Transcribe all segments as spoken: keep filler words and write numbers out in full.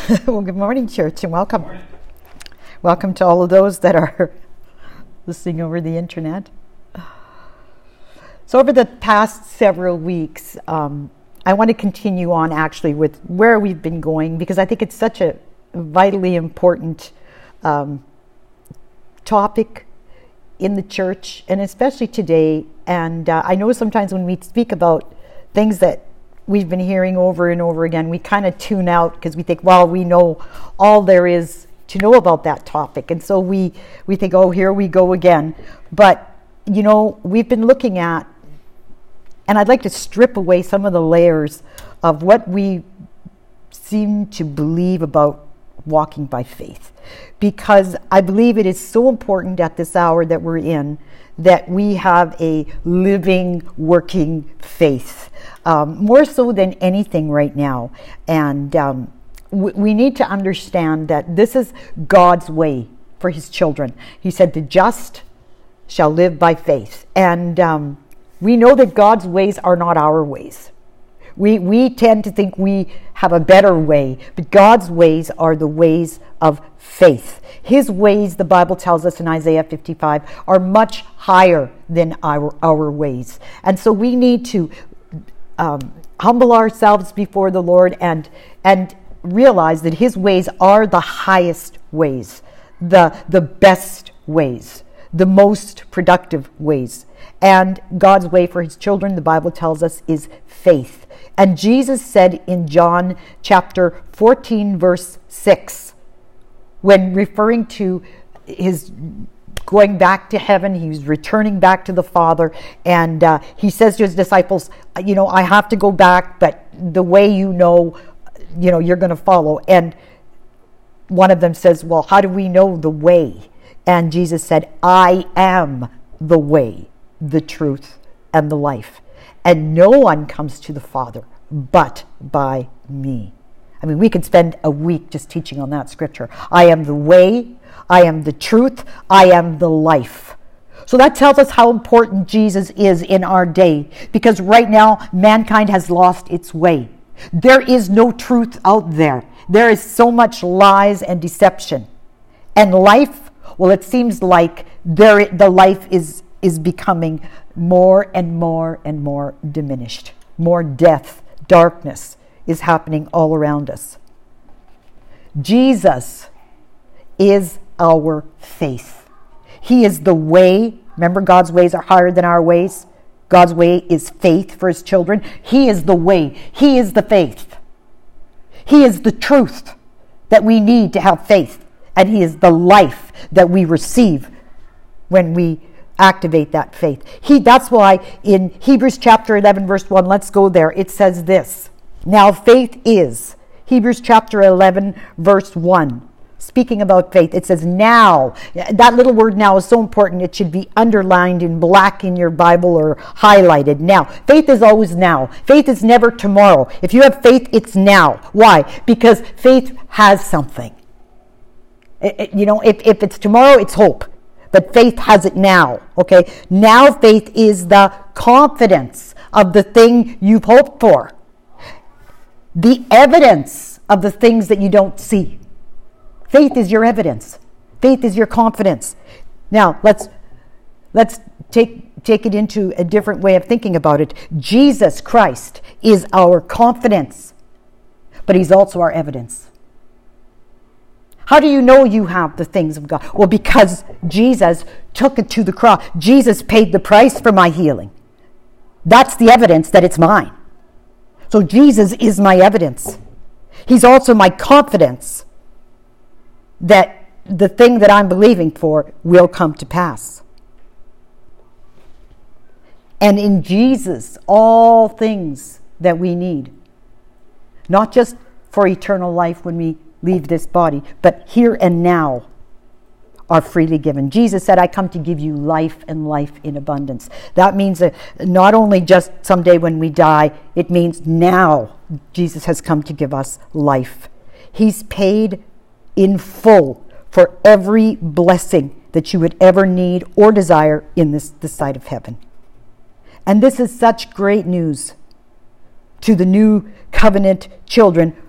Well, good morning, church, and welcome. Welcome to all of those that are listening over the internet. So over the past several weeks, um, I want to continue on actually with where we've been going, because I think it's such a vitally important um, topic in the church, and especially today. And uh, I know sometimes when we speak about things that we've been hearing over and over again, we kind of tune out because we think, well, we know all there is to know about that topic. And so we, we think, oh, here we go again. But, you know, we've been looking at, and I'd like to strip away some of the layers of what we seem to believe about walking by faith. Because I believe it is so important at this hour that we're in that we have a living, working faith, um, more so than anything right now. And um, w- we need to understand that this is God's way for his children. He said, the just shall live by faith. And um, we know that God's ways are not our ways. We we tend to think we have a better way, but God's ways are the ways of faith. His ways, the Bible tells us in Isaiah fifty-five, are much higher than our, our ways. And so we need to um, humble ourselves before the Lord and and realize that his ways are the highest ways, the, the best ways, the most productive ways. And God's way for his children, the Bible tells us, is faith. And Jesus said in John chapter fourteen, verse six, when referring to his going back to heaven, he's returning back to the Father, and uh, he says to his disciples, you know, I have to go back, but the way you know, you know, you're going to follow. And one of them says, well, how do we know the way? And Jesus said, I am the way, the truth, and the life. And no one comes to the Father but by me. I mean, we could spend a week just teaching on that scripture. I am the way, I am the truth, I am the life. So that tells us how important Jesus is in our day, because right now mankind has lost its way. There is no truth out there. There is so much lies and deception. And life, well, it seems like there the life is is becoming more and more and more diminished. More death, darkness is happening all around us. Jesus is our faith. He is the way. Remember, God's ways are higher than our ways. God's way is faith for his children. He is the way. He is the faith. He is the truth that we need to have faith. And he is the life that we receive when we activate that faith. He that's why in Hebrews chapter eleven, verse one, let's go there. It says this. Now faith is, Hebrews chapter eleven, verse one. Speaking about faith, it says now. That little word now is so important. It should be underlined in black in your Bible or highlighted. Now. Faith is always now. Faith is never tomorrow. If you have faith, it's now. Why? Because faith has something. It, it, you know, if, if it's tomorrow, it's hope. But faith has it now, okay? Now faith is the confidence of the thing you've hoped for. The evidence of the things that you don't see. Faith is your evidence. Faith is your confidence. Now, let's let's take take it into a different way of thinking about it. Jesus Christ is our confidence, but he's also our evidence. How do you know you have the things of God? Well, because Jesus took it to the cross. Jesus paid the price for my healing. That's the evidence that it's mine. So Jesus is my evidence. He's also my confidence that the thing that I'm believing for will come to pass. And in Jesus, all things that we need, not just for eternal life when we leave this body, but here and now, are freely given. Jesus said, I come to give you life and life in abundance. That means that not only just someday when we die, it means now Jesus has come to give us life. He's paid in full for every blessing that you would ever need or desire in this, this side of heaven. And this is such great news to the new covenant children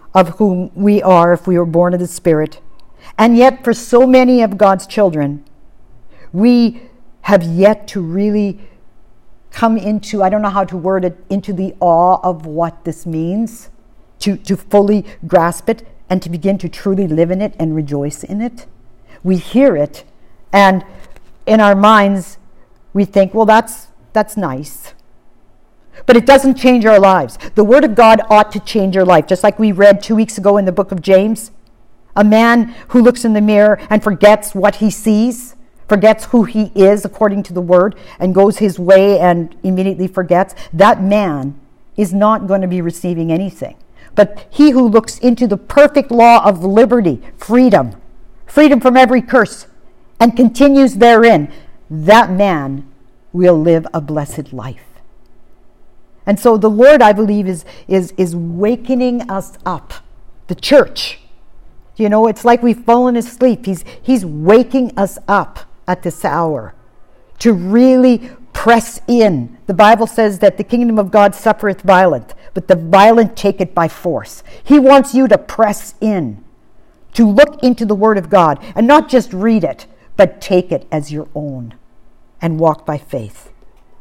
of whom we are if we were born of the Spirit. And yet, for so many of God's children, we have yet to really come into, I don't know how to word it, into the awe of what this means, to, to fully grasp it and to begin to truly live in it and rejoice in it. We hear it, and in our minds, we think, well, that's that's nice. But it doesn't change our lives. The Word of God ought to change your life. Just like we read two weeks ago in the book of James, a man who looks in the mirror and forgets what he sees, forgets who he is according to the Word, and goes his way and immediately forgets, that man is not going to be receiving anything. But he who looks into the perfect law of liberty, freedom, freedom from every curse, and continues therein, that man will live a blessed life. And so the Lord, I believe, is, is, is wakening us up. The church. You know, it's like we've fallen asleep. He's, he's waking us up at this hour to really press in. The Bible says that the kingdom of God suffereth violent, but the violent take it by force. He wants you to press in, to look into the Word of God, and not just read it, but take it as your own and walk by faith.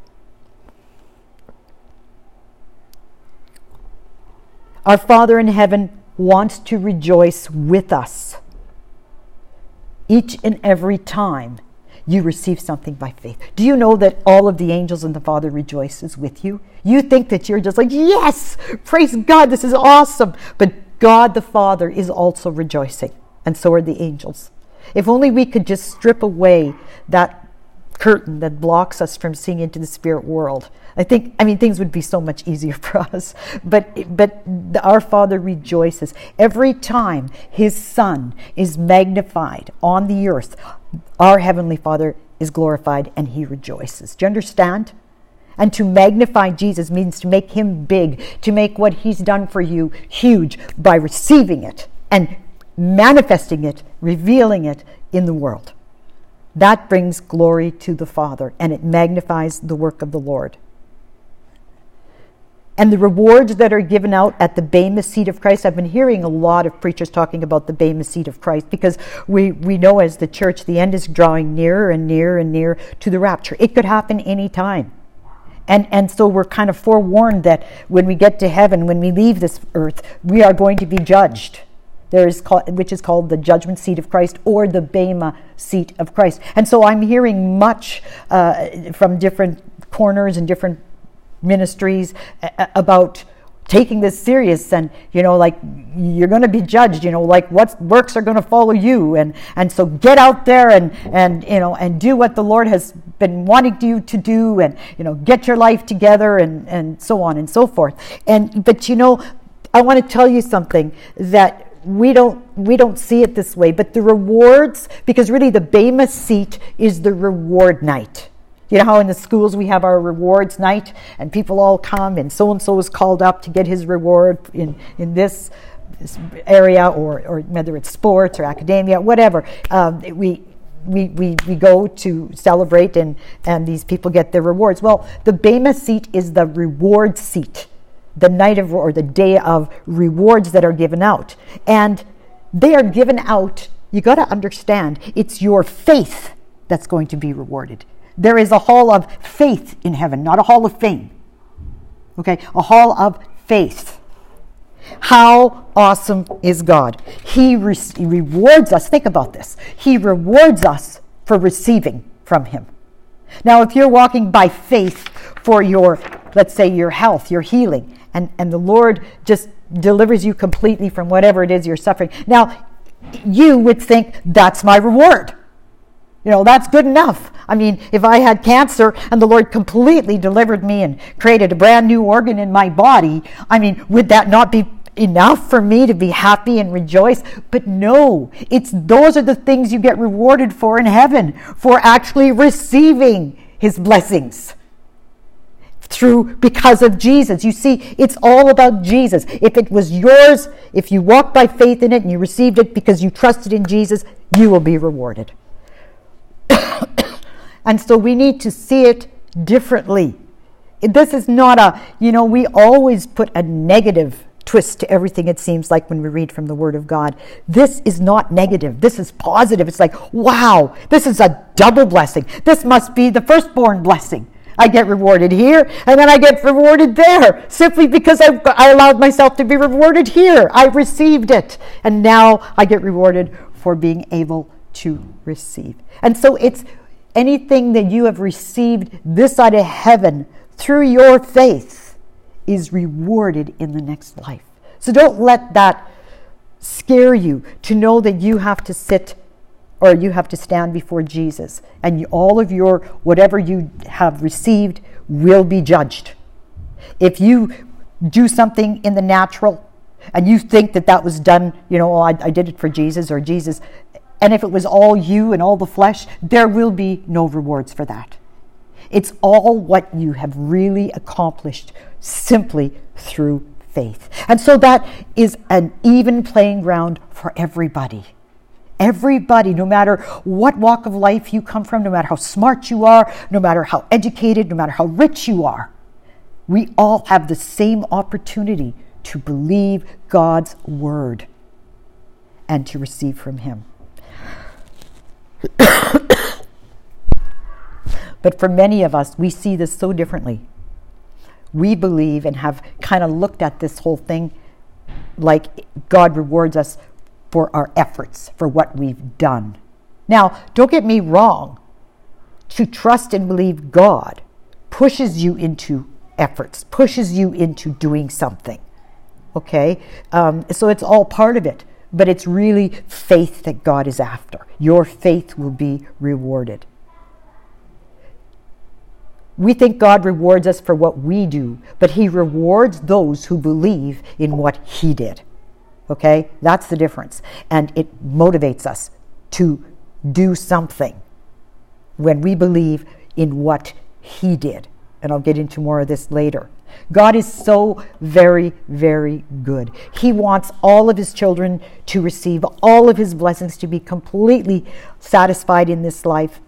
Our Father in heaven wants to rejoice with us each and every time you receive something by faith. Do you know that all of the angels and the Father rejoices with you? You think that you're just like, yes, praise God, this is awesome. But God the Father is also rejoicing, and so are the angels. If only we could just strip away that curtain that blocks us from seeing into the spirit world. I think, I mean, things would be so much easier for us. But, but our Father rejoices every time His Son is magnified on the earth. Our Heavenly Father is glorified and He rejoices. Do you understand? And to magnify Jesus means to make Him big, to make what He's done for you huge by receiving it and manifesting it, revealing it in the world. That brings glory to the Father, and it magnifies the work of the Lord. And the rewards that are given out at the Bema seat of Christ, I've been hearing a lot of preachers talking about the Bema seat of Christ, because we, we know as the church, the end is drawing nearer and nearer and nearer to the rapture. It could happen any time. And, and so we're kind of forewarned that when we get to heaven, when we leave this earth, we are going to be judged. There is called, which is called the judgment seat of Christ, or the Bema seat of Christ. And so I'm hearing much uh, from different corners and different ministries uh, about taking this serious, and you know, like, you're going to be judged. You know, like, what works are going to follow you, and and so get out there and and you know and do what the Lord has been wanting you to do, and you know, get your life together, and and so on and so forth. And but you know, I want to tell you something that. We don't we don't see it this way, but the rewards, because really the Bema seat is the reward night. You know how in the schools we have our rewards night, and people all come, and so-and-so is called up to get his reward in, in this, this area, or, or whether it's sports or academia, whatever. Um, we, we, we, we go to celebrate, and, and these people get their rewards. Well, the Bema seat is the reward seat. The night of, or the day of rewards that are given out. And they are given out, you got to understand, it's your faith that's going to be rewarded. There is a hall of faith in heaven, not a hall of fame. Okay, a hall of faith. How awesome is God? He, re- he rewards us, think about this, He rewards us for receiving from Him. Now, if you're walking by faith for your, let's say, your health, your healing, And, and the Lord just delivers you completely from whatever it is you're suffering. Now, you would think, that's my reward. You know, that's good enough. I mean, if I had cancer and the Lord completely delivered me and created a brand new organ in my body, I mean, would that not be enough for me to be happy and rejoice? But no, it's those are the things you get rewarded for in heaven, for actually receiving His blessings. Through, because of Jesus. You see, it's all about Jesus. If it was yours, if you walked by faith in it and you received it because you trusted in Jesus, you will be rewarded. And so we need to see it differently. This is not a, you know, we always put a negative twist to everything, it seems like, when we read from the Word of God. This is not negative. This is positive. It's like, wow, this is a double blessing. This must be the firstborn blessing. I get rewarded here, and then I get rewarded there, simply because I, I allowed myself to be rewarded here. I received it, and now I get rewarded for being able to receive. And so it's anything that you have received this side of heaven through your faith is rewarded in the next life. So don't let that scare you to know that you have to sit or you have to stand before Jesus, and you, all of your, whatever you have received will be judged. If you do something in the natural and you think that that was done, you know, oh, I, I did it for Jesus or Jesus, and if it was all you and all the flesh, there will be no rewards for that. It's all what you have really accomplished simply through faith. And so that is an even playing ground for everybody. Everybody, no matter what walk of life you come from, no matter how smart you are, no matter how educated, no matter how rich you are, we all have the same opportunity to believe God's word and to receive from him. But for many of us, we see this so differently. We believe and have kind of looked at this whole thing like God rewards us for our efforts, for what we've done. Now, don't get me wrong. To trust and believe God pushes you into efforts, pushes you into doing something. Okay? Um, so it's all part of it. But it's really faith that God is after. Your faith will be rewarded. We think God rewards us for what we do, but he rewards those who believe in what he did. Okay? That's the difference. And it motivates us to do something when we believe in what he did. And I'll get into more of this later. God is so very, very good. He wants all of his children to receive all of his blessings, to be completely satisfied in this life,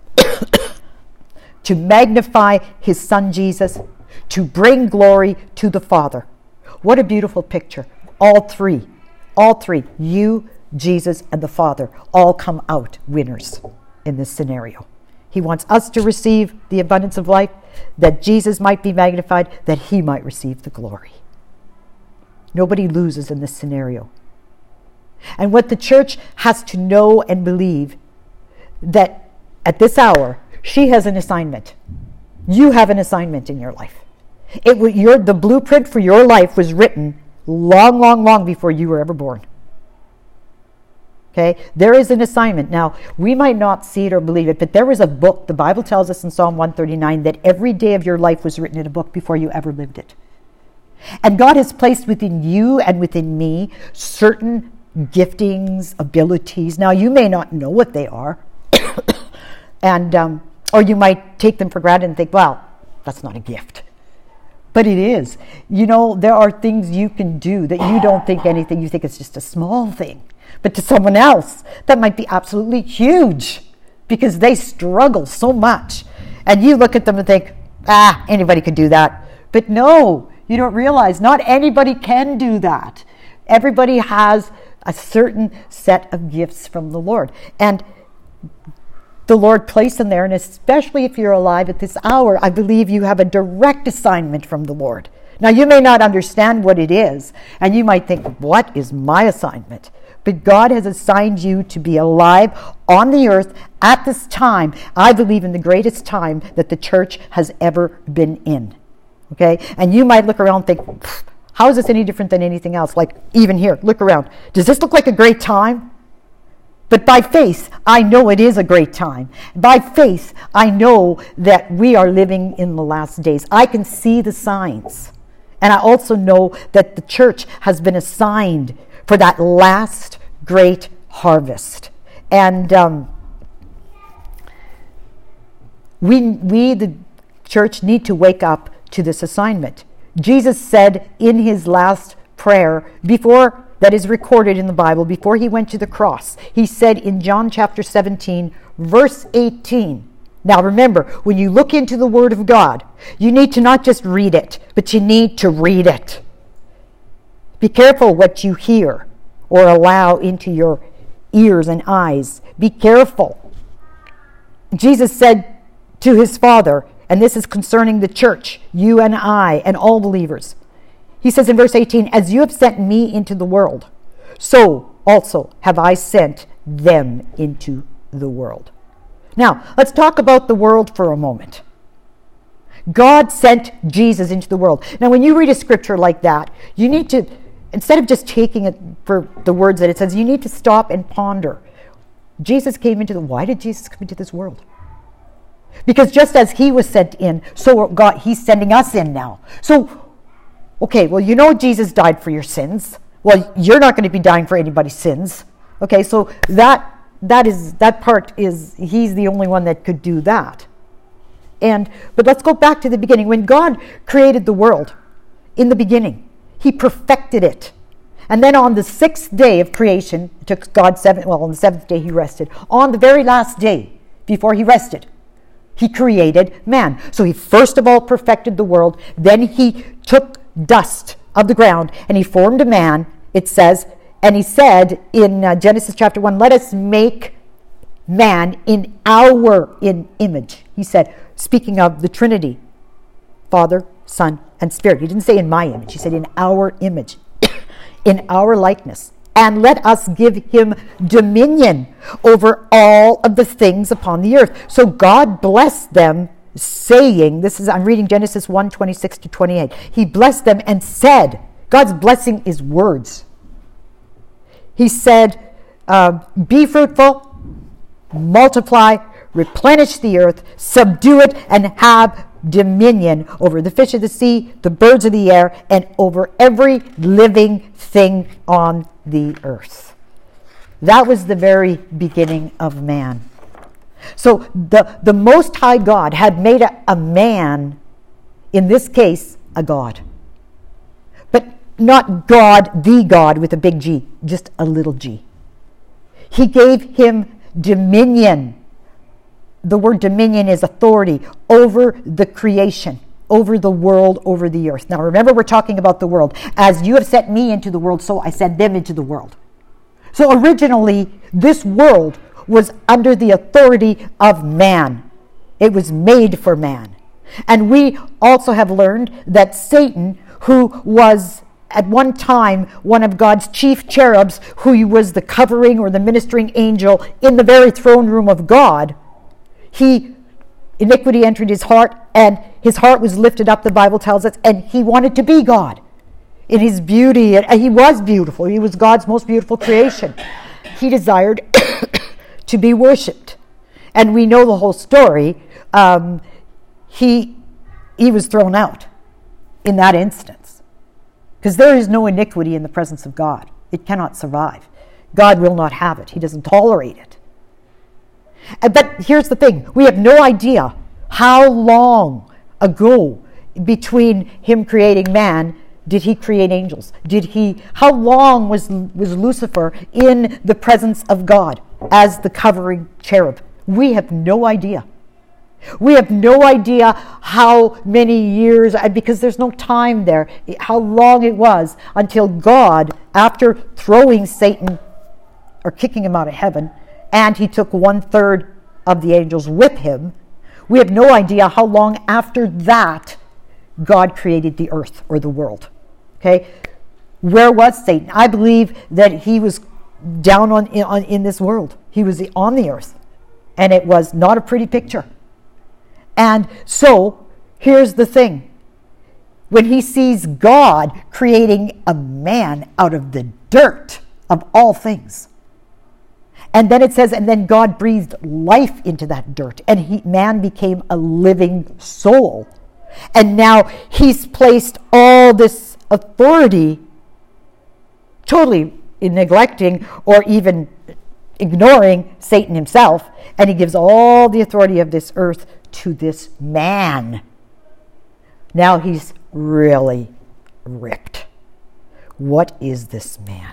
to magnify his son Jesus, to bring glory to the Father. What a beautiful picture. All three. All three, you, Jesus, and the Father, all come out winners in this scenario. He wants us to receive the abundance of life, that Jesus might be magnified, that he might receive the glory. Nobody loses in this scenario. And what the church has to know and believe, that at this hour, she has an assignment. You have an assignment in your life. It was your, the blueprint for your life was written long, long, long before you were ever born. Okay? There is an assignment. Now, we might not see it or believe it, but there was a book. The Bible tells us in Psalm one thirty-nine that every day of your life was written in a book before you ever lived it. And God has placed within you and within me certain giftings, abilities. Now, you may not know what they are, and um, or you might take them for granted and think, well, that's not a gift. But it is. You know, there are things you can do that you don't think anything. You think it's just a small thing. But to someone else, that might be absolutely huge because they struggle so much. And you look at them and think, ah, anybody could do that. But no, you don't realize not anybody can do that. Everybody has a certain set of gifts from the Lord. And the Lord placed them there, and especially if you're alive at this hour, I believe you have a direct assignment from the Lord. Now, you may not understand what it is, and you might think, what is my assignment? But God has assigned you to be alive on the earth at this time, I believe in the greatest time that the church has ever been in. Okay? And you might look around and think, how is this any different than anything else? Like, even here, look around. Does this look like a great time? But by faith, I know it is a great time. By faith, I know that we are living in the last days. I can see the signs. And I also know that the church has been assigned for that last great harvest. And um, we, we, the church, need to wake up to this assignment. Jesus said in his last prayer, before that is recorded in the Bible, before he went to the cross, he said in John chapter seventeen, verse eighteen. Now remember, when you look into the Word of God, you need to not just read it, but you need to read it. Be careful what you hear or allow into your ears and eyes. Be careful. Jesus said to his Father, and this is concerning the church, you and I and all believers. He says in verse eighteen, as you have sent me into the world, so also have I sent them into the world. Now, let's talk about the world for a moment. God sent Jesus into the world. Now, when you read a scripture like that, you need to, instead of just taking it for the words that it says, you need to stop and ponder. Jesus came into the, why did Jesus come into this world? Because just as he was sent in, so God, he's sending us in now. So, okay, well, you know Jesus died for your sins. Well, you're not going to be dying for anybody's sins. Okay, so that that is that part is, he's the only one that could do that. And but let's go back to the beginning. When God created the world, in the beginning, he perfected it. And then on the sixth day of creation, it took God seven, well, on the seventh day he rested. On the very last day, before he rested, he created man. So he first of all perfected the world. Then he took dust of the ground and he formed a man, it says, and he said in uh, Genesis chapter one, let us make man in our in image. He said, speaking of the Trinity, Father, Son, and Spirit. He didn't say in my image. He said in our image, in our likeness. And let us give him dominion over all of the things upon the earth. So God blessed them, saying, this is, I'm reading Genesis one, twenty-six to twenty-eight. He blessed them and said, God's blessing is words. He said, uh, be fruitful, multiply, replenish the earth, subdue it, and have dominion over the fish of the sea, the birds of the air, and over every living thing on the earth. That was the very beginning of man. So the, the Most High God had made a, a man, in this case, a God. But not God, the God with a big G, just a little g. He gave him dominion. The word dominion is authority over the creation, over the world, over the earth. Now remember, we're talking about the world. As you have sent me into the world, so I sent them into the world. So originally, this world was under the authority of man. It was made for man. And we also have learned that Satan, who was at one time one of God's chief cherubs, who was the covering or the ministering angel in the very throne room of God, he, iniquity entered his heart, and his heart was lifted up, the Bible tells us, and he wanted to be God in his beauty. And he was beautiful. He was God's most beautiful creation. He desired to be worshipped. And we know the whole story. Um, he, he was thrown out in that instance. Because there is no iniquity in the presence of God. It cannot survive. God will not have it. He doesn't tolerate it. But here's the thing. We have no idea how long ago between him creating man did he create angels. Did he? How long was, was Lucifer in the presence of God as the covering cherub? We have no idea. We have no idea how many years, because there's no time there, how long it was until God, after throwing Satan or kicking him out of heaven, and he took one third of the angels with him, we have no idea how long after that God created the earth or the world. Okay? Where was Satan? I believe that he was down on, on in this world. He was on the earth. And it was not a pretty picture. And so, here's the thing. When he sees God creating a man out of the dirt of all things, and then it says, and then God breathed life into that dirt, and he, man became a living soul. And now he's placed all this authority, totally neglecting or even ignoring Satan himself, and he gives all the authority of this earth to this man. Now he's really ripped. What is this man?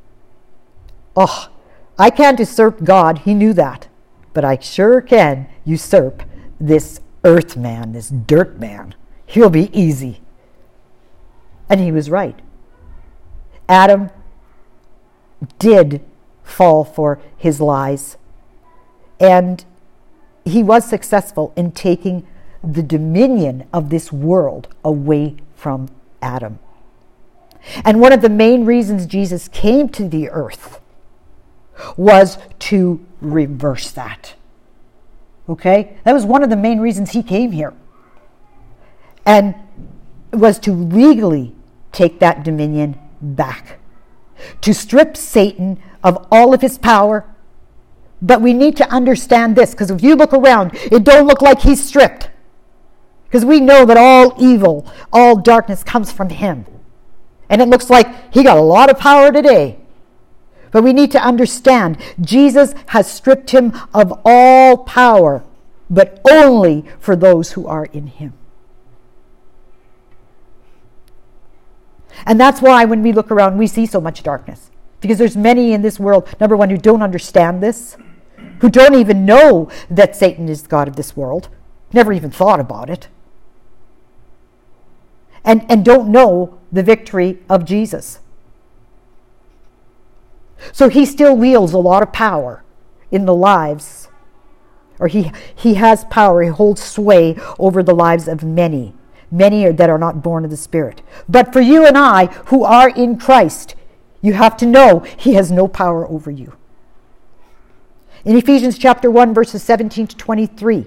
Oh, I can't usurp God. He knew that. But I sure can usurp this earth man, this dirt man. He'll be easy. And he was right. Adam did fall for his lies. And he was successful in taking the dominion of this world away from Adam. And one of the main reasons Jesus came to the earth was to reverse that. Okay? That was one of the main reasons he came here. And was to legally take that dominion back. To strip Satan of all of his power. But we need to understand this, because if you look around, it don't look like he's stripped. Because we know that all evil, all darkness comes from him. And it looks like he got a lot of power today. But we need to understand, Jesus has stripped him of all power, but only for those who are in him. And that's why when we look around, we see so much darkness. Because there's many in this world, number one, who don't understand this, who don't even know that Satan is the God of this world, never even thought about it, and, and don't know the victory of Jesus. So he still wields a lot of power in the lives, or he, he has power, he holds sway over the lives of many. Many are, that are not born of the Spirit. But for you and I, who are in Christ, you have to know he has no power over you. In Ephesians chapter one, verses seventeen to twenty-three,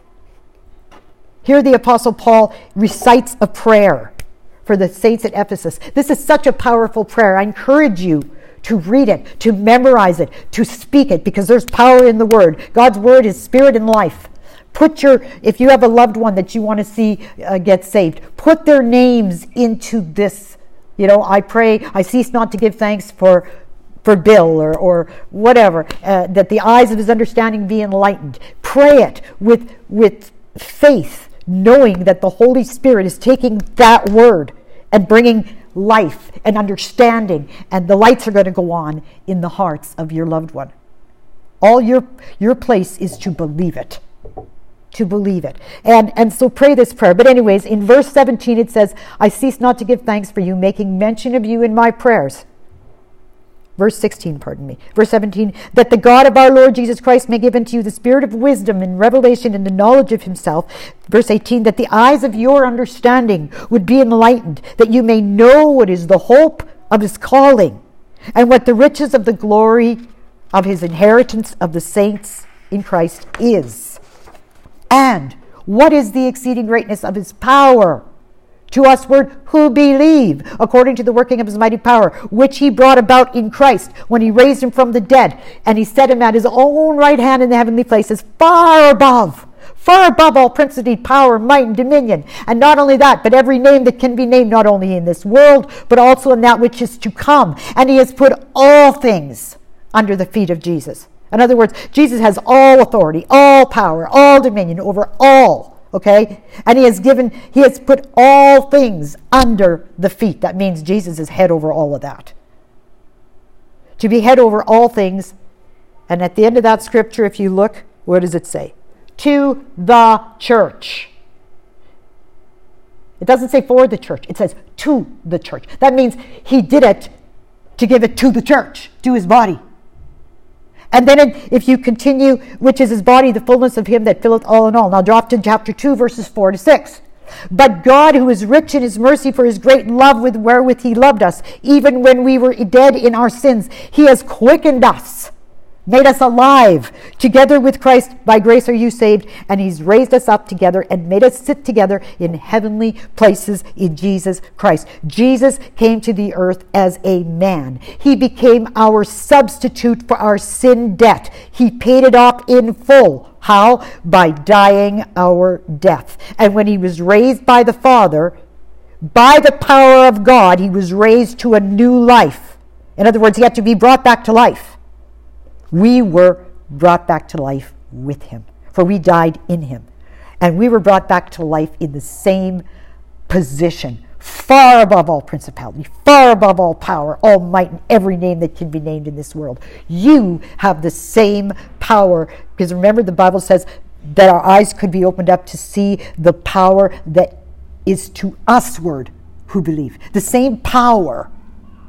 here the Apostle Paul recites a prayer for the saints at Ephesus. This is such a powerful prayer. I encourage you to read it, to memorize it, to speak it, because there's power in the Word. God's Word is spirit and life. Put your, if you have a loved one that you want to see uh, get saved, put their names into this. You know, I pray, I cease not to give thanks for for Bill or, or whatever, uh, that the eyes of his understanding be enlightened. Pray it with, with faith, knowing that the Holy Spirit is taking that word and bringing life and understanding, and the lights are going to go on in the hearts of your loved one. All your your place is to believe it. To believe it. And, and so pray this prayer. But anyways, in verse seventeen it says, I cease not to give thanks for you, making mention of you in my prayers. Verse sixteen, pardon me. Verse seventeen, that the God of our Lord Jesus Christ may give unto you the spirit of wisdom and revelation and the knowledge of himself. Verse eighteen, that the eyes of your understanding would be enlightened, that you may know what is the hope of his calling, and what the riches of the glory of his inheritance of the saints in Christ is. And what is the exceeding greatness of his power to usward who believe, according to the working of his mighty power, which he brought about in Christ when he raised him from the dead, and he set him at his own right hand in the heavenly places, far above, far above all principality, power, might, and dominion. And not only that, but every name that can be named, not only in this world, but also in that which is to come. And he has put all things under the feet of Jesus. In other words, Jesus has all authority, all power, all dominion over all, okay? And he has given, he has put all things under the feet. That means Jesus is head over all of that. To be head over all things, and at the end of that scripture, if you look, what does it say? To the church. It doesn't say for the church, it says to the church. That means he did it to give it to the church, to his body. And then if you continue, which is his body, the fullness of him that filleth all in all. Now drop to chapter two, verses four to six. But God, who is rich in his mercy for his great love with wherewith he loved us, even when we were dead in our sins, he has quickened us, made us alive together with Christ. By grace are you saved. And he's raised us up together and made us sit together in heavenly places in Jesus Christ. Jesus came to the earth as a man. He became our substitute for our sin debt. He paid it off in full. How? By dying our death. And when he was raised by the Father, by the power of God, he was raised to a new life. In other words, he had to be brought back to life. We were brought back to life with him, for we died in him. And we were brought back to life in the same position, far above all principality, far above all power, all might, and every name that can be named in this world. You have the same power, because remember the Bible says that our eyes could be opened up to see the power that is to usward who believe. The same power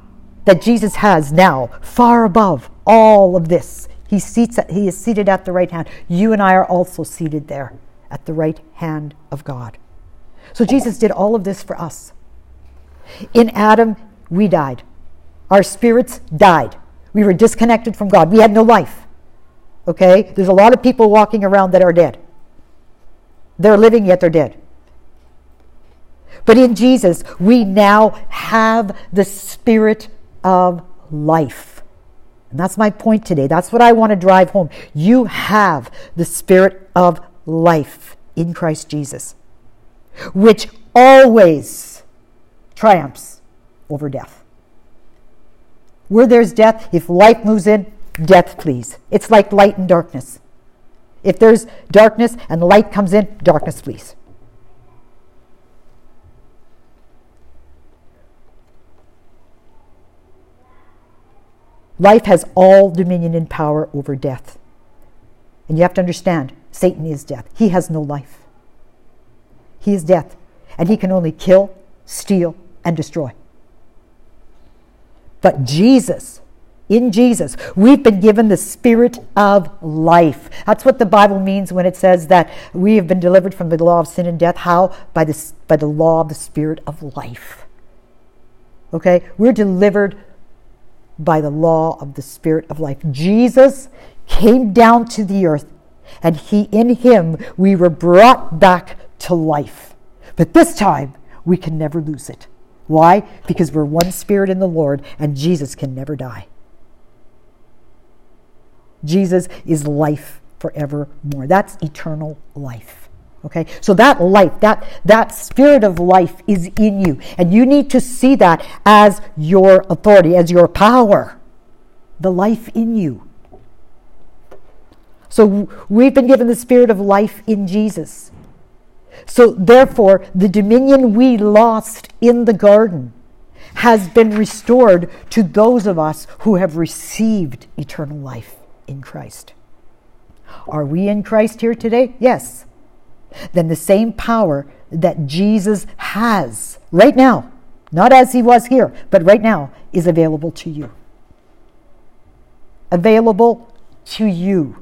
that Jesus has now, far above all of this. He, seats, he is seated at the right hand. You and I are also seated there at the right hand of God. So Jesus did all of this for us. In Adam, we died. Our spirits died. We were disconnected from God. We had no life. Okay? There's a lot of people walking around that are dead. They're living, yet they're dead. But in Jesus, we now have the Spirit of life. And that's my point today. That's what I want to drive home. You have the Spirit of life in Christ Jesus, which always triumphs over death. Where there's death, if life moves in, death flees. It's like light and darkness. If there's darkness and light comes in, darkness flees. Life has all dominion and power over death. And you have to understand, Satan is death. He has no life. He is death. And he can only kill, steal, and destroy. But Jesus, in Jesus, we've been given the Spirit of life. That's what the Bible means when it says that we have been delivered from the law of sin and death. How? By the, by the law of the Spirit of life. Okay? We're delivered by the law of the Spirit of life. Jesus came down to the earth, and he, in him, we were brought back to life. But this time, we can never lose it. Why? Because we're one spirit in the Lord, and Jesus can never die. Jesus is life forevermore. That's eternal life. Okay? So that life, that, that Spirit of life is in you. And you need to see that as your authority, as your power. The life in you. So we've been given the Spirit of life in Jesus. So therefore, the dominion we lost in the garden has been restored to those of us who have received eternal life in Christ. Are we in Christ here today? Yes. Then the same power that Jesus has right now, not as he was here, but right now, is available to you. Available to you.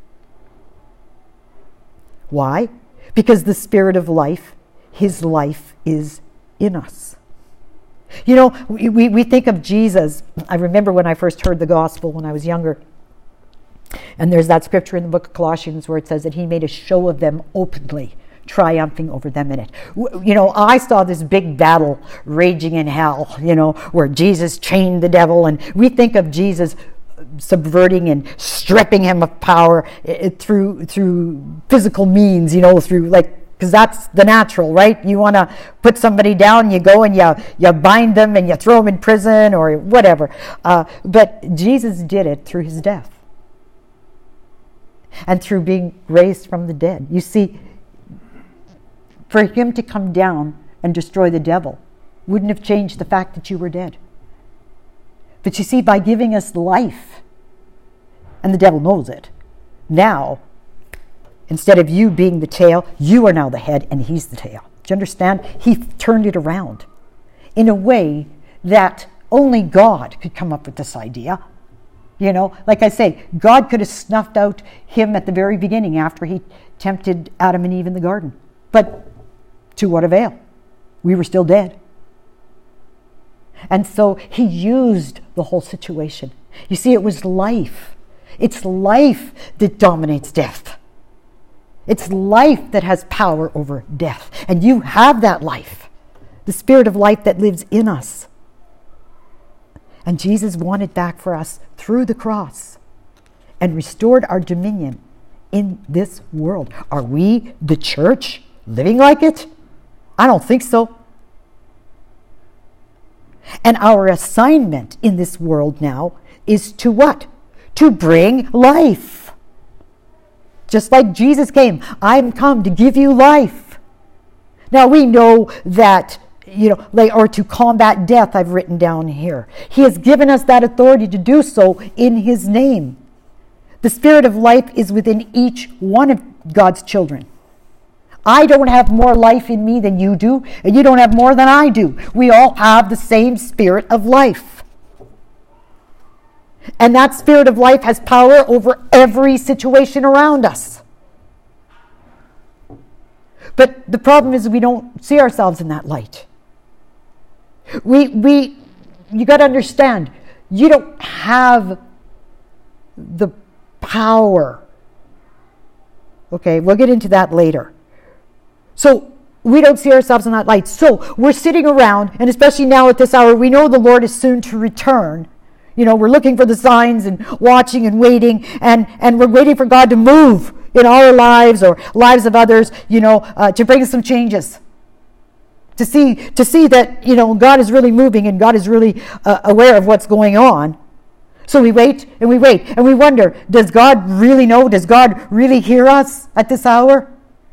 Why? Because the Spirit of life, his life is in us. You know, we, we, we think of Jesus. I remember when I first heard the gospel when I was younger. And there's that scripture in the book of Colossians where it says that he made a show of them openly, triumphing over them in it. You know, I saw this big battle raging in hell, you know, where Jesus chained the devil. And we think of Jesus subverting and stripping him of power through through physical means, you know, through like, because that's the natural, right? You want to put somebody down, you go and you, you bind them and you throw them in prison or whatever. Uh, but Jesus did it through his death. And through being raised from the dead. You see, for him to come down and destroy the devil wouldn't have changed the fact that you were dead. But you see, by giving us life, and the devil knows it, now, instead of you being the tail, you are now the head and he's the tail. Do you understand? He turned it around in a way that only God could come up with this idea. You know, like I say, God could have snuffed out him at the very beginning after he tempted Adam and Eve in the garden. But to what avail? We were still dead. And so he used the whole situation. You see, it was life. It's life that dominates death. It's life that has power over death. And you have that life. The Spirit of life that lives in us. And Jesus won it back for us through the cross and restored our dominion in this world. Are we, the church, living like it? I don't think so. And our assignment in this world now is to what? To bring life. Just like Jesus came, I'm come to give you life. Now we know that, you know, like, or to combat death, I've written down here. He has given us that authority to do so in his name. The Spirit of life is within each one of God's children. I don't have more life in me than you do, and you don't have more than I do. We all have the same Spirit of life. And that Spirit of life has power over every situation around us. But the problem is we don't see ourselves in that light. We, we, you got to understand, you don't have the power. Okay, we'll get into that later. So we don't see ourselves in that light. So we're sitting around, and especially now at this hour, we know the Lord is soon to return. You know, we're looking for the signs and watching and waiting, and, and we're waiting for God to move in our lives or lives of others, you know, uh, to bring some changes. To see, to see that, you know, God is really moving and God is really uh, aware of what's going on. So we wait and we wait and we wonder, does God really know? Does God really hear us at this hour?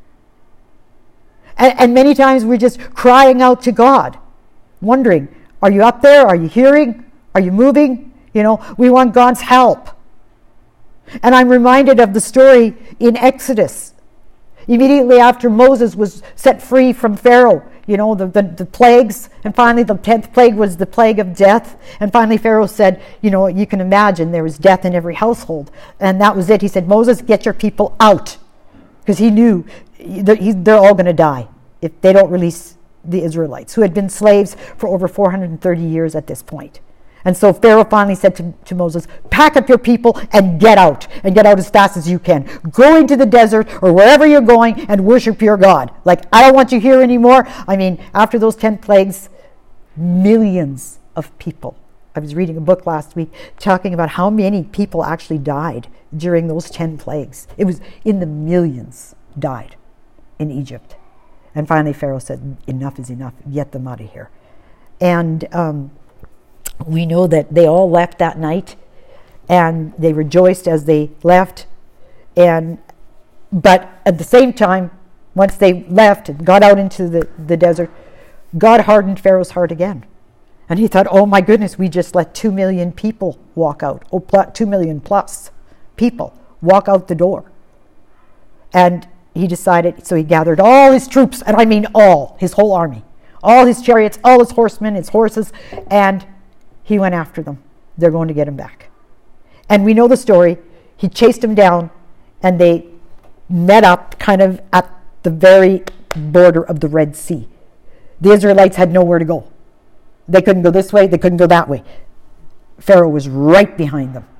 And, and many times we're just crying out to God, wondering, are you up there? Are you hearing? Are you moving? You know, we want God's help. And I'm reminded of the story in Exodus. Immediately after Moses was set free from Pharaoh, you know, the, the, the plagues, and finally the tenth plague was the plague of death. And finally Pharaoh said, you know, you can imagine there was death in every household. And that was it. He said, Moses, get your people out. Because he knew they're all going to die if they don't release the Israelites, who had been slaves for over four hundred thirty years at this point. And so Pharaoh finally said to, to Moses, pack up your people and get out, and get out as fast as you can. Go into the desert or wherever you're going and worship your God. Like, I don't want you here anymore. I mean, after those ten plagues, millions of people. I was reading a book last week talking about how many people actually died during those ten plagues. It was in the millions died in Egypt. And finally Pharaoh said, enough is enough. Get them out of here. And um, we know that they all left that night, and they rejoiced as they left. And but at the same time, once they left and got out into the, the desert, God hardened Pharaoh's heart again. And he thought, oh my goodness, we just let two million people walk out. Oh, two million plus people walk out the door. And he decided, so he gathered all his troops, and I mean all, his whole army, all his chariots, all his horsemen, his horses, and he went after them. They're going to get him back. And we know the story. He chased them down, and they met up kind of at the very border of the Red Sea. The Israelites had nowhere to go. They couldn't go this way. They couldn't go that way. Pharaoh was right behind them.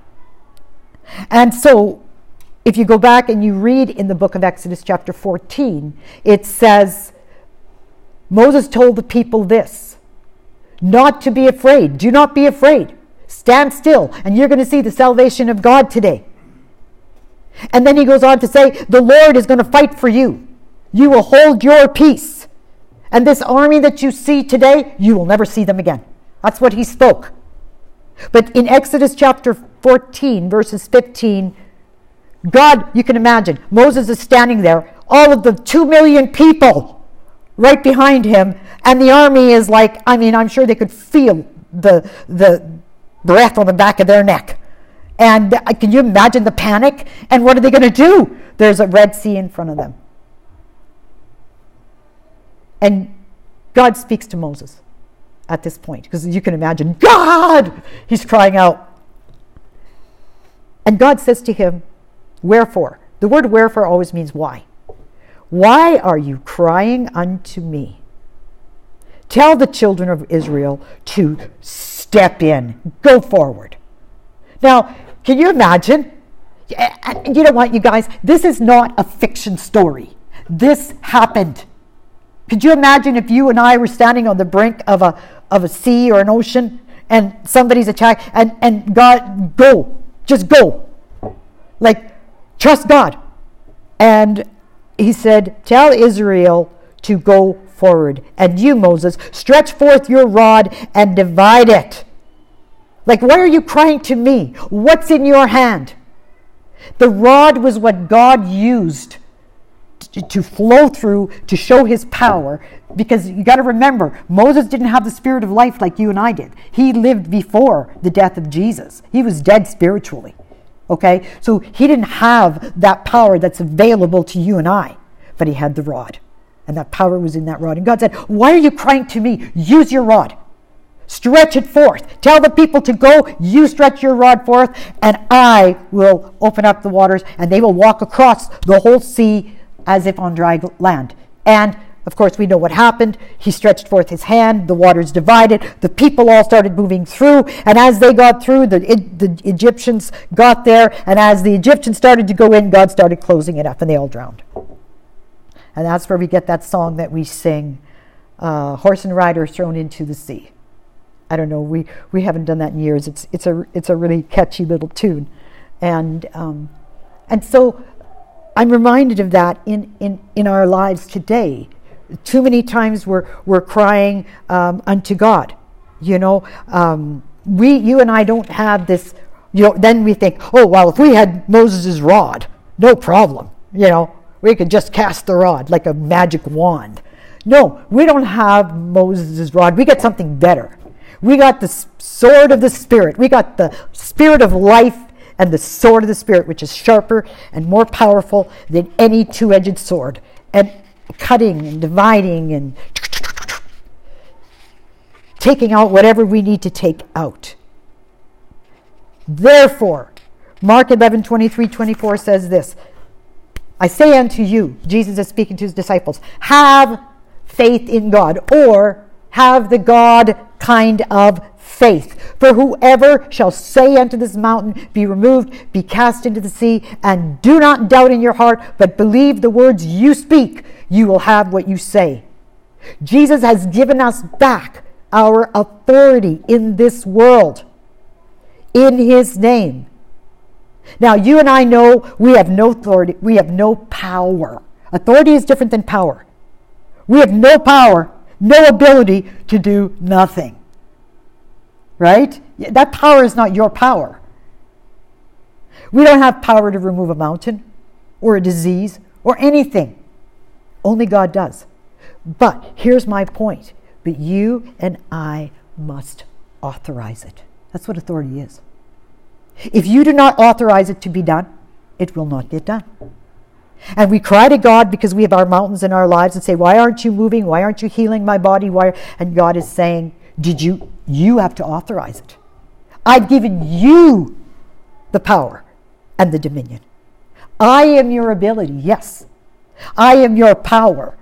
And so if you go back and you read in the book of Exodus chapter fourteen, it says, Moses told the people this, not to be afraid. Do not be afraid. Stand still, and you're going to see the salvation of God today. And then he goes on to say, the Lord is going to fight for you. You will hold your peace. And this army that you see today, you will never see them again. That's what he spoke. But in Exodus chapter fourteen, verses fifteen, God, you can imagine, Moses is standing there, all of the two million people right behind him, and the army is like, I mean, I'm sure they could feel the the breath on the back of their neck. And uh, can you imagine the panic? And what are they going to do? There's a Red Sea in front of them. And God speaks to Moses at this point, because you can imagine, God! He's crying out. And God says to him, wherefore? The word wherefore always means why. Why are you crying unto me? Tell the children of Israel to step in. Go forward. Now, can you imagine? You know what, you guys? This is not a fiction story. This happened. Could you imagine if you and I were standing on the brink of a of a sea or an ocean, and somebody's attacked, and, and God, go. Just go. Like, trust God. And he said, tell Israel to go forward. And you, Moses, stretch forth your rod and divide it. Like, why are you crying to me? What's in your hand? The rod was what God used to, to flow through, to show his power. Because you got to remember, Moses didn't have the spirit of life like you and I did. He lived before the death of Jesus. He was dead spiritually. Okay? So he didn't have that power that's available to you and I. But he had the rod. And that power was in that rod. And God said, why are you crying to me? Use your rod. Stretch it forth. Tell the people to go. You stretch your rod forth, and I will open up the waters, and they will walk across the whole sea as if on dry land. And, of course, we know what happened. He stretched forth his hand. The waters divided. The people all started moving through. And as they got through, the, the Egyptians got there. And as the Egyptians started to go in, God started closing it up, and they all drowned. And that's where we get that song that we sing, uh, Horse and Rider Thrown into the Sea. I don't know. We, we haven't done that in years. It's it's a it's a really catchy little tune, and um, and so I'm reminded of that in, in, in our lives today. Too many times we're we're crying um, unto God. You know, um, we you and I don't have this. You know, then we think, oh well, if we had Moses' rod, no problem. You know, we could just cast the rod like a magic wand. No, we don't have Moses' rod. We got something better. We got the sword of the Spirit. We got the Spirit of life and the sword of the Spirit, which is sharper and more powerful than any two-edged sword. And cutting and dividing and taking out whatever we need to take out. Therefore, Mark eleven, twenty-three, twenty-four says this, I say unto you, Jesus is speaking to his disciples, have faith in God, or have the God kind of faith. For whoever shall say unto this mountain, be removed, be cast into the sea, and do not doubt in your heart, but believe the words you speak, you will have what you say. Jesus has given us back our authority in this world, in his name. Now, you and I know we have no authority, we have no power. Authority is different than power. We have no power, no ability to do nothing. Right? That power is not your power. We don't have power to remove a mountain or a disease or anything. Only God does. But here's my point. But you and I must authorize it. That's what authority is. If you do not authorize it to be done, it will not get done. And we cry to God because we have our mountains in our lives and say, why aren't you moving? Why aren't you healing my body? Why? And God is saying, did you, you have to authorize it. I've given you the power and the dominion. I am your ability, yes. I am your power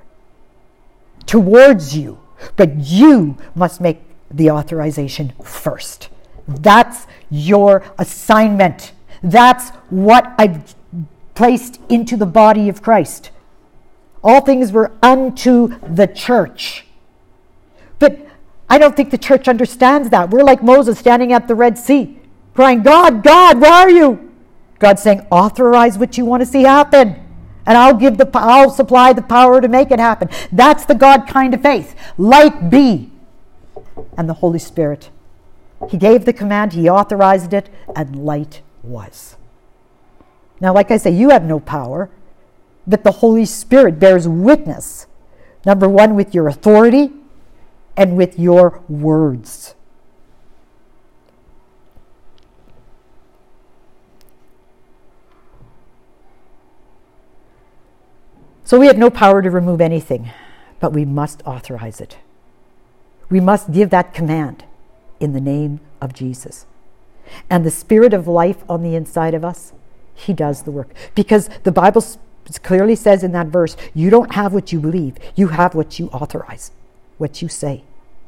towards you, but you must make the authorization first. That's your assignment. That's what I've placed into the body of Christ. All things were unto the church. But I don't think the church understands that. We're like Moses standing at the Red Sea, crying, God, God, where are you? God's saying, authorize what you want to see happen, and I'll give the, I'll supply the power to make it happen. That's the God kind of faith. Light be. And the Holy Spirit. He gave the command, he authorized it, and light was. Now, like I say, you have no power, but the Holy Spirit bears witness, number one, with your authority and with your words. So we have no power to remove anything, but we must authorize it. We must give that command in the name of Jesus. And the Spirit of life on the inside of us, he does the work. Because the Bible clearly says in that verse, you don't have what you believe, you have what you authorize, what you say.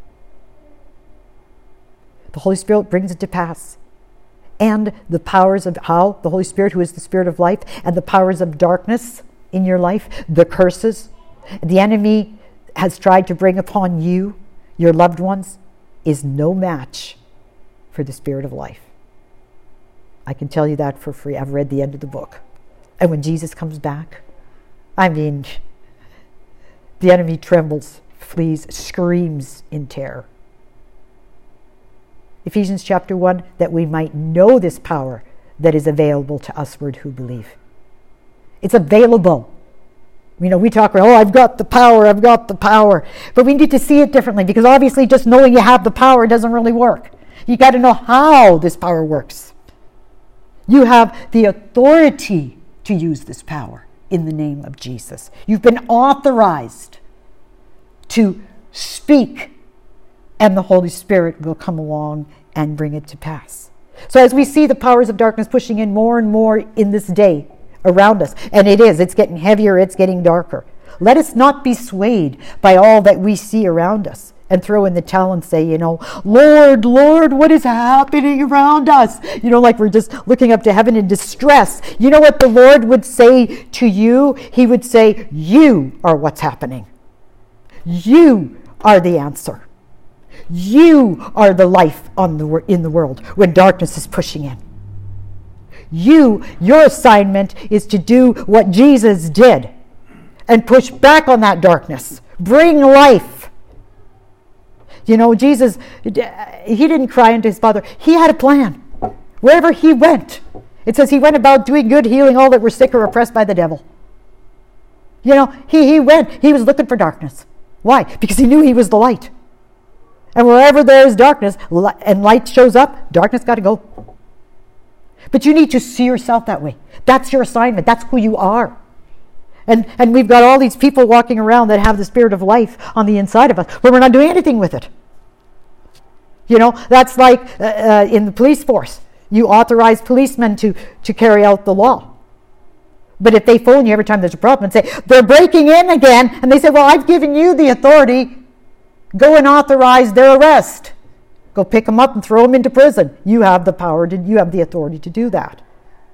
The Holy Spirit brings it to pass. And the powers of how? The Holy Spirit, who is the Spirit of life, and the powers of darkness in your life, the curses, the enemy has tried to bring upon you, your loved ones, is no match for the Spirit of life. I can tell you that for free. I've read the end of the book. And when Jesus comes back, I mean, the enemy trembles, flees, screams in terror. Ephesians chapter one, that we might know this power that is available to usward who believe. It's available. You know, we talk about, oh, I've got the power, I've got the power. But we need to see it differently, because obviously just knowing you have the power doesn't really work. You got to know how this power works. You have the authority to use this power in the name of Jesus. You've been authorized to speak and the Holy Spirit will come along and bring it to pass. So as we see the powers of darkness pushing in more and more in this day around us, and it is, it's getting heavier, it's getting darker. Let us not be swayed by all that we see around us and throw in the towel and say, you know, Lord, Lord, what is happening around us? You know, like we're just looking up to heaven in distress. You know what the Lord would say to you? He would say, you are what's happening. You are the answer. You are the life on the in the world when darkness is pushing in. You, your assignment is to do what Jesus did and push back on that darkness. Bring life. You know, Jesus, he didn't cry unto his Father. He had a plan. Wherever he went, it says he went about doing good, healing all that were sick or oppressed by the devil. You know, he, he went, he was looking for darkness. Why? Because he knew he was the light. And wherever there is darkness and light shows up, darkness got to go. But you need to see yourself that way. That's your assignment. That's who you are. And and we've got all these people walking around that have the spirit of life on the inside of us, but we're not doing anything with it. You know, that's like uh, uh, in the police force. You authorize policemen to, to carry out the law. But if they phone you every time there's a problem and say, they're breaking in again, and they say, well, I've given you the authority, go and authorize their arrest. Go pick them up and throw them into prison. You have the power, to, you have the authority to do that.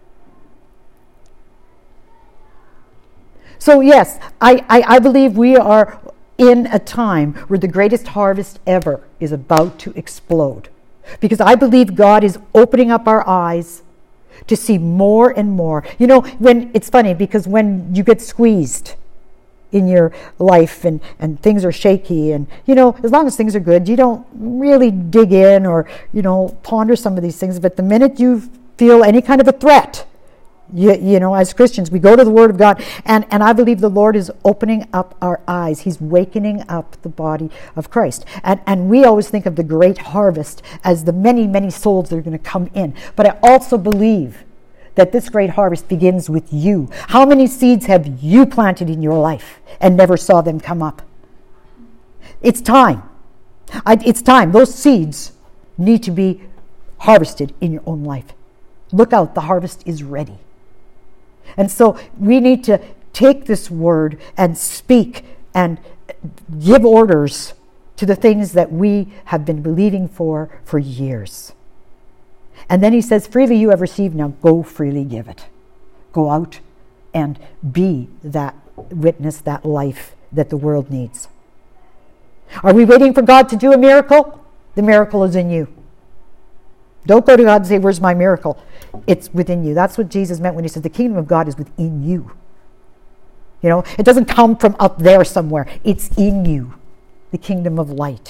So yes, I, I, I believe we are in a time where the greatest harvest ever is about to explode. Because I believe God is opening up our eyes to see more and more. You know, when it's funny because when you get squeezed in your life and, and things are shaky and, you know, as long as things are good, you don't really dig in or, you know, ponder some of these things. But the minute you feel any kind of a threat, You, you know, as Christians, we go to the Word of God, and, and I believe the Lord is opening up our eyes. He's wakening up the body of Christ. And, and we always think of the great harvest as the many, many souls that are going to come in. But I also believe that this great harvest begins with you. How many seeds have you planted in your life and never saw them come up? It's time. I, it's time. Those seeds need to be harvested in your own life. Look out, the harvest is ready. And so we need to take this word and speak and give orders to the things that we have been believing for for years. And then he says, freely you have received, now go freely give it. Go out and be that witness, that life that the world needs. Are we waiting for God to do a miracle? The miracle is in you. Don't go to God and say, where's my miracle? It's within you. That's what Jesus meant when he said the kingdom of God is within you. You know, it doesn't come from up there somewhere. It's in you, the kingdom of light.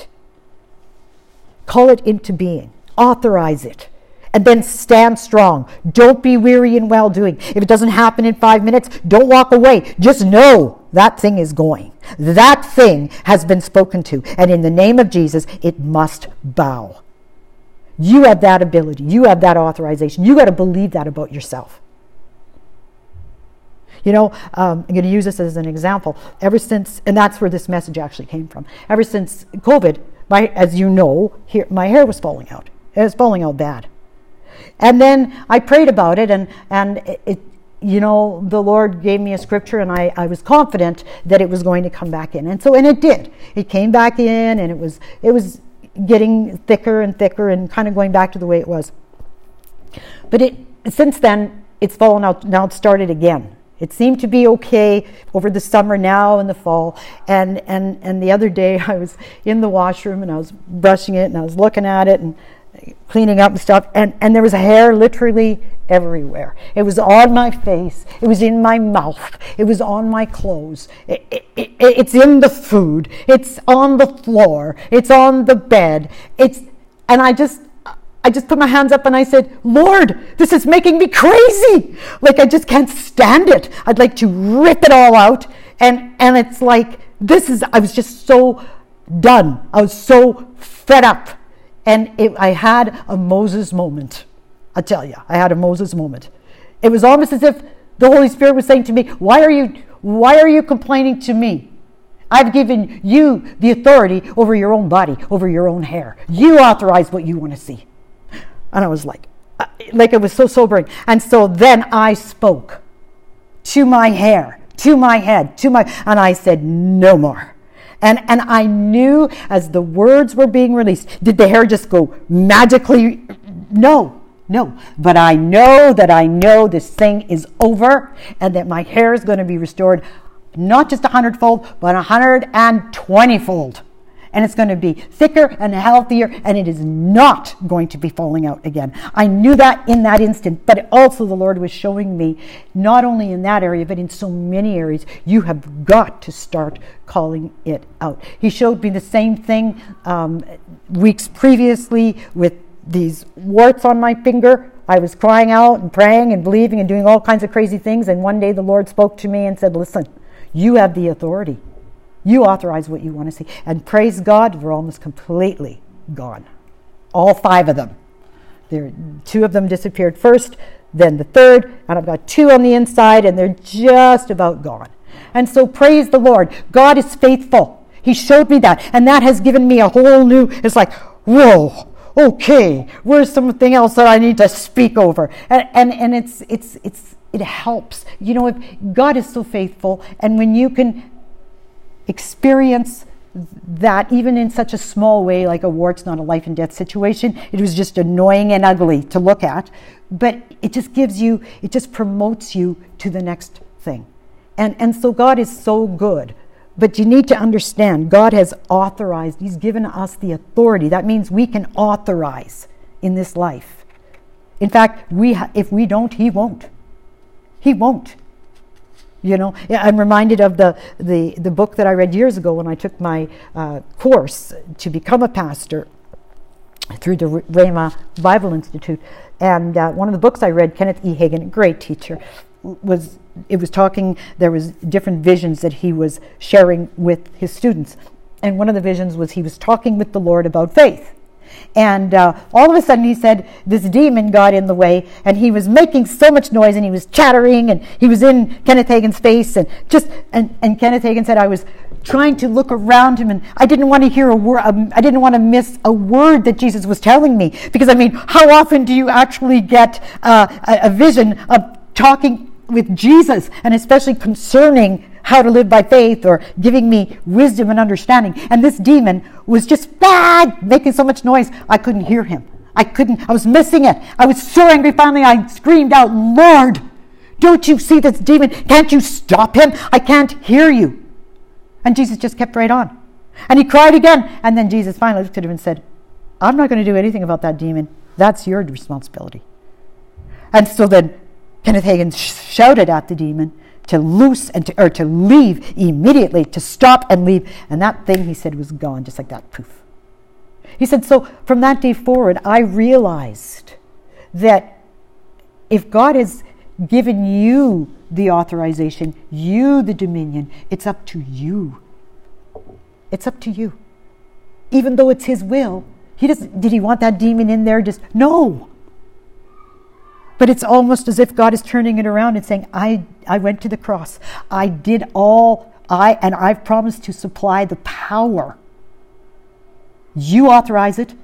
Call it into being. Authorize it. And then stand strong. Don't be weary in well-doing. If it doesn't happen in five minutes, don't walk away. Just know that thing is going. That thing has been spoken to. And in the name of Jesus, it must bow. You have that ability. You have that authorization. You got to believe that about yourself. You know, um, I'm going to use this as an example. Ever since, and that's where this message actually came from. Ever since COVID, my, as you know, here, my hair was falling out. It was falling out bad. And then I prayed about it, and and it, it you know, the Lord gave me a scripture, and I, I was confident that it was going to come back in. And so, and it did. It came back in, and it was it was. getting thicker and thicker and kind of going back to the way it was. But it since then, it's fallen out. Now it's started again. It seemed to be okay over the summer, now in the fall. And, and, and the other day, I was in the washroom, and I was brushing it, and I was looking at it and cleaning up and stuff, and, and there was hair literally everywhere. It was on my face. It was in my mouth. It was on my clothes. It, it, it, it's in the food. It's on the floor. It's on the bed. It's, and I just, I just put my hands up and I said, Lord, this is making me crazy. Like, I just can't stand it. I'd like to rip it all out. And, and it's like, this is, I was just so done. I was so fed up. And it, I had a Moses moment. I tell you, I had a Moses moment. It was almost as if the Holy Spirit was saying to me, why are you, why are you complaining to me? I've given you the authority over your own body, over your own hair. You authorize what you want to see. And I was like, like it was so sobering. And so then I spoke to my hair, to my head, to my, and I said, no more. And and I knew as the words were being released, did the hair just go magically? No, no. But I know that I know this thing is over and that my hair is going to be restored, not just a hundredfold, but a hundred and twenty-fold. And it's going to be thicker and healthier, and it is not going to be falling out again. I knew that in that instant, but also the Lord was showing me, not only in that area, but in so many areas, you have got to start calling it out. He showed me the same thing um, weeks previously with these warts on my finger. I was crying out and praying and believing and doing all kinds of crazy things, and one day the Lord spoke to me and said, listen, you have the authority. You authorize what you want to see. And praise God, they're almost completely gone. All five of them. There, two of them disappeared first, then the third, and I've got two on the inside, and they're just about gone. And so praise the Lord. God is faithful. He showed me that. And that has given me a whole new, it's like, whoa, okay, where's something else that I need to speak over? And and, and it's it's it's it helps. You know, if God is so faithful, and when you can experience that even in such a small way, like a wart's not a life and death situation, it was just annoying and ugly to look at, but it just gives you, it just promotes you to the next thing. And and so God is so good, but you need to understand, God has authorized, he's given us the authority. That means we can authorize in this life. In fact, we ha- if we don't, he won't. He won't. You know, I'm reminded of the, the, the book that I read years ago when I took my uh, course to become a pastor through the Rhema Bible Institute. And uh, one of the books I read, Kenneth E. Hagin, a great teacher, was it was talking, there was different visions that he was sharing with his students. And one of the visions was he was talking with the Lord about faith. And uh, all of a sudden he said this demon got in the way, and he was making so much noise, and he was chattering, and he was in Kenneth Hagin's face, and just and, and Kenneth Hagin said, I was trying to look around him, and I didn't want to hear a word. Um, I didn't want to miss a word that Jesus was telling me, because I mean, how often do you actually get uh, a, a vision of talking with Jesus, and especially concerning how to live by faith, or giving me wisdom and understanding? And this demon was just bad, making so much noise, I couldn't hear him. I couldn't, I was missing it. I was so angry, finally I screamed out, Lord, don't you see this demon? Can't you stop him? I can't hear you. And Jesus just kept right on. And he cried again. And then Jesus finally looked at him and said, I'm not going to do anything about that demon. That's your responsibility. And so then Kenneth Hagin sh- shouted at the demon to loose and to, or to leave immediately, to stop and leave. And that thing, he said, was gone, just like that, poof. He said, so from that day forward, I realized that if God has given you the authorization, you the dominion, it's up to you. It's up to you. Even though it's his will, he doesn't, did he want that demon in there? Just, no. But it's almost as if God is turning it around and saying, I, I went to the cross. I did all I, and I've promised to supply the power. You authorize it,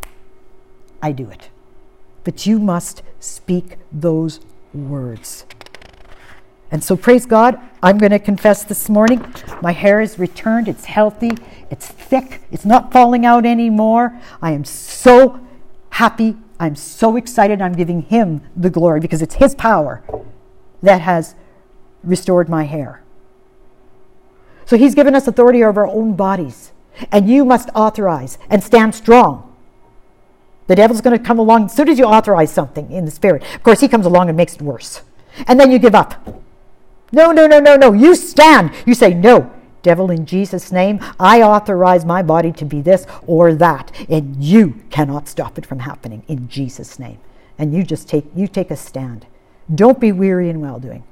I do it. But you must speak those words. And so praise God, I'm going to confess this morning, my hair is returned, it's healthy, it's thick, it's not falling out anymore. I am so happy, I'm so excited, I'm giving him the glory because it's his power that has restored my hair. So he's given us authority over our own bodies, and you must authorize and stand strong. The devil's going to come along as soon as you authorize something in the spirit. Of course, he comes along and makes it worse. And then you give up. No, no, no, no, no. You stand. You say, no, devil, in Jesus' name, I authorize my body to be this or that. And you cannot stop it from happening in Jesus' name. And you just take, you take a stand. Don't be weary in well-doing.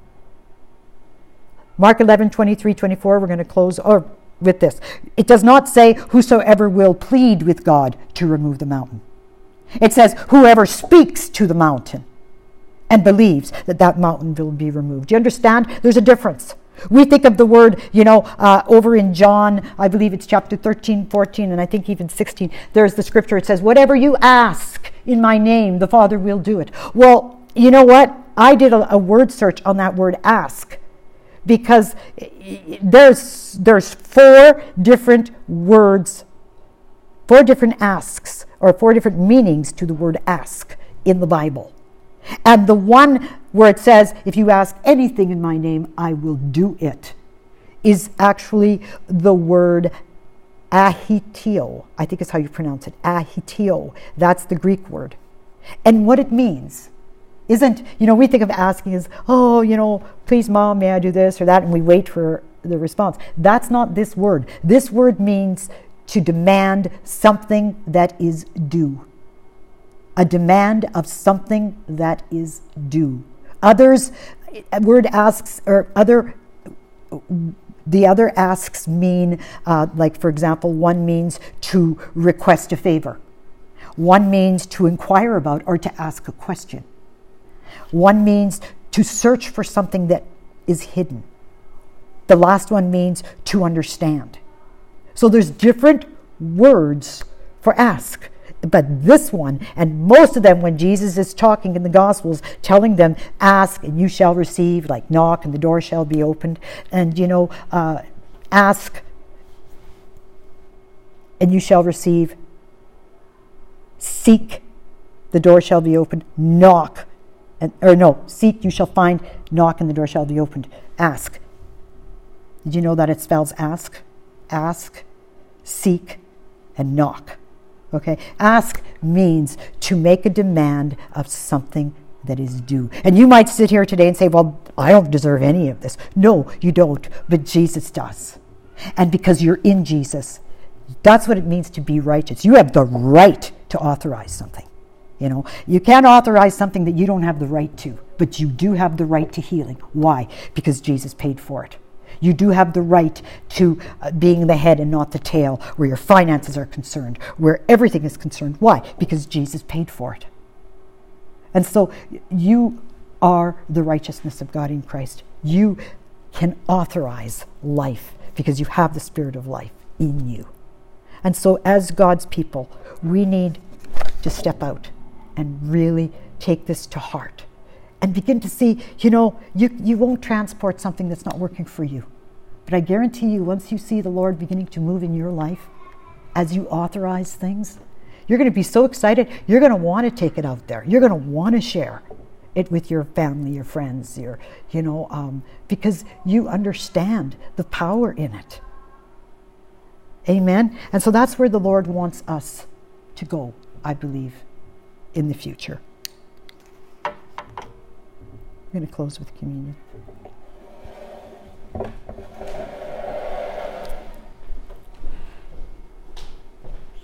Mark eleven, twenty-three, twenty-four, we're going to close or with this. It does not say whosoever will plead with God to remove the mountain. It says whoever speaks to the mountain and believes that that mountain will be removed. Do you understand? There's a difference. We think of the word, you know, uh, over in John, I believe it's chapter thirteen, fourteen, and I think even sixteen, there's the scripture, it says, whatever you ask in my name, the Father will do it. Well, you know what? I did a, a word search on that word ask, because there's, there's four different words, four different asks, or four different meanings to the word ask in the Bible. And the one where it says, if you ask anything in my name, I will do it, is actually the word ahitio. I think is how you pronounce it, ahitio. That's the Greek word. And what it means isn't, you know, we think of asking as, oh, you know, please, Mom, may I do this or that, and we wait for the response. That's not this word. This word means to demand something that is due. A demand of something that is due. Others, word asks, or other, the other asks mean, uh, like for example, one means to request a favor. One means to inquire about or to ask a question. One means to search for something that is hidden. The last one means to understand. So there's different words for ask. But this one, and most of them when Jesus is talking in the Gospels, telling them, ask and you shall receive, like knock and the door shall be opened. And, you know, uh, ask and you shall receive. Seek, the door shall be opened. Knock, and, or no, seek, you shall find. Knock and the door shall be opened. Ask. Did you know that it spells ask? Ask, seek, and knock. Okay, ask means to make a demand of something that is due. And you might sit here today and say, well, I don't deserve any of this. No, you don't, but Jesus does. And because you're in Jesus, that's what it means to be righteous. You have the right to authorize something. You know, you can't authorize something that you don't have the right to, but you do have the right to healing. Why? Because Jesus paid for it. You do have the right to uh, being the head and not the tail, where your finances are concerned, where everything is concerned. Why? Because Jesus paid for it. And so you are the righteousness of God in Christ. You can authorize life because you have the Spirit of life in you. And so as God's people, we need to step out and really take this to heart. And begin to see, you know, you, you won't transport something that's not working for you. But I guarantee you, once you see the Lord beginning to move in your life, as you authorize things, you're going to be so excited, you're going to want to take it out there. You're going to want to share it with your family, your friends, your, you know, um, because you understand the power in it. Amen? And so that's where the Lord wants us to go, I believe, in the future. I'm going to close with communion.